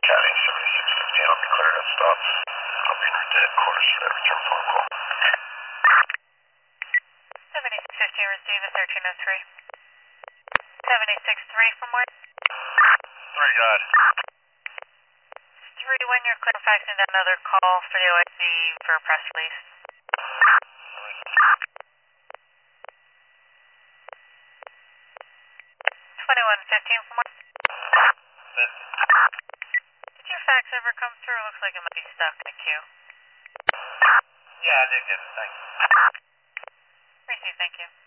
County 7615, I'll be cleared at stop. I'll be in dead course for that return phone call. 7615, receive a 1303. 763 from where? 3, got it. 3, when you're clear, faxing down another call for the OIC for a press release. 2115 from where? 50. Did your fax ever come through? Looks like it might be stuck in the queue. Yeah, I did get it, thanks. Receive, thank you.